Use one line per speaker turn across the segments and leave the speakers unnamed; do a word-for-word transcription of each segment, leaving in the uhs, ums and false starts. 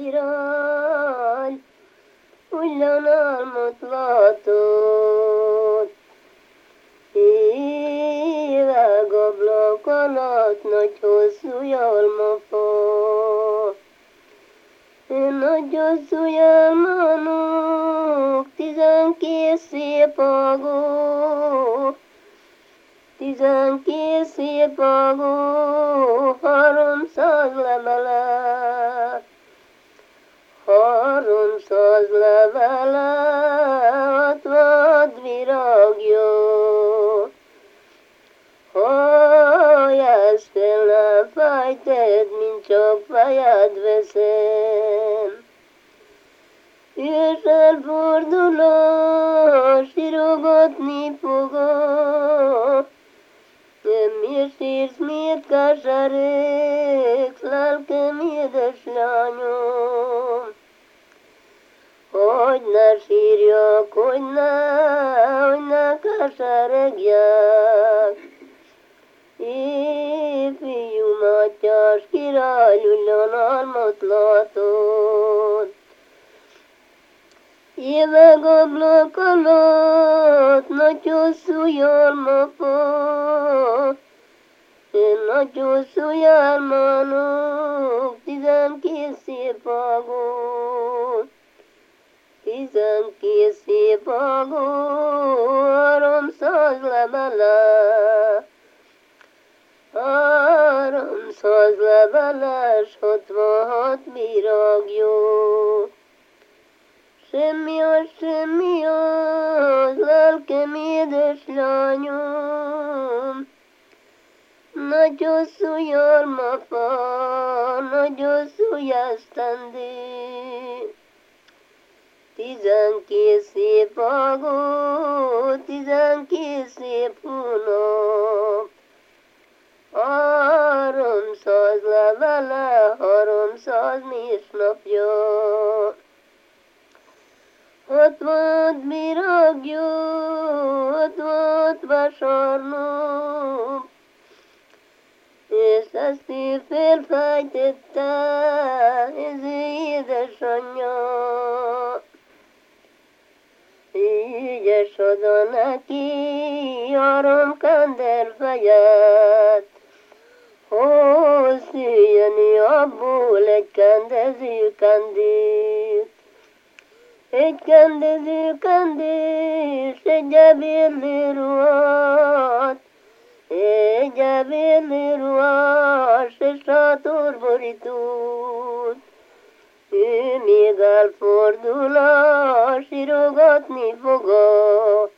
irány, ugyan álmot látott. Évek ablak alatt nagy hosszú jalmafa, nagy hosszú jalmának tizenkét szép ágó, tizenkét szép ágó, háromszáz levele, háromszáz levele, hatvad virágja. Ha ezt fel fájted, mint csak fejed veszem, és elfordul a sírogatni fogod. Miért sírsz, miért keseregsz, lelkem édes lányom? Hogy ne sírjak, hogy ne, hogy ne keseregjek. Éjfiú Mátyás király, ugyan álmot látott. Évek ablak alatt nagy hosszú jalmafa, nagy hosszú jalmának tizenkét szép ágó, tizenkét szép ágó, háromszáz levele, háromszáz leveles, hatvanhat virágja. Semmi az, semmi az, lelkem édes lányom. Nagy hosszú jalmafa, nagy hosszú esztendő, tizenkét szép ágó, tizenkét szép hónap. Háromszáz levele, háromszáz mésnapja. Hatvan virágja, hatvan vasárnap, és ezt ő felfejtette, ez édesanyja. Ügyes oda neki három kender fejet, hogy szüljön abból egy kendező kendőt. Egy kendező kendés, egy ebédlő ruhát, egy ebédlő ruhás, és sátorborítót. Ő még elfordul, sírogatni foga.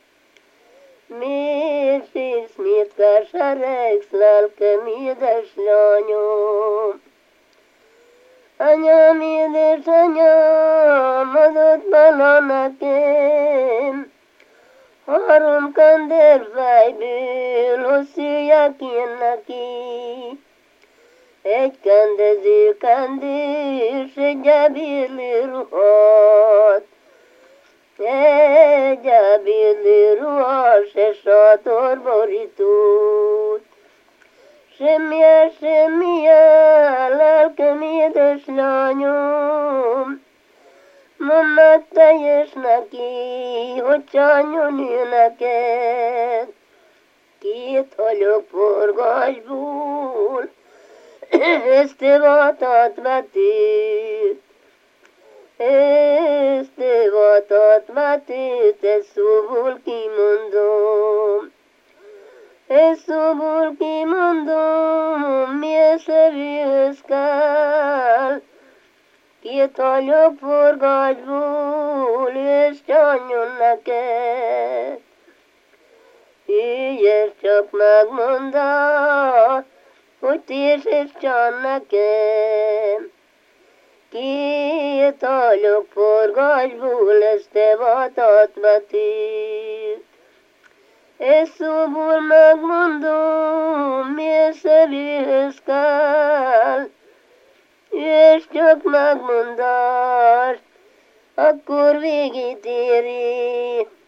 Miért sírsz, miért keseregsz, lelkem édes lányom? Anyám, édes anyám, adott bele nekem, három kender fejből, hogy szüljek én neki. Egy kendező kendős, egy ebédlő ruhát, egy ebédlő ruhás, és sátorborítót. Semmilyen, semmilyen, lelkem édes lányom, mondd teljes neki, hogy csányon ő neked. Két hagyok forgásból, összevatat vetőt, összevatat vetőt, ezt szóból kimondom. Ezt szóból kimondom, milyen szevőhöz kell. Két hagyok forgásból, és csányon neked. Ügyes csak megmondod, hogy térs és csán nekem. Két hagyok forgásból, ezt te vatat vetőt. Ezt szóból megmondom, milyen szevőhöz kell. És csak megmondás, akkor végét éri.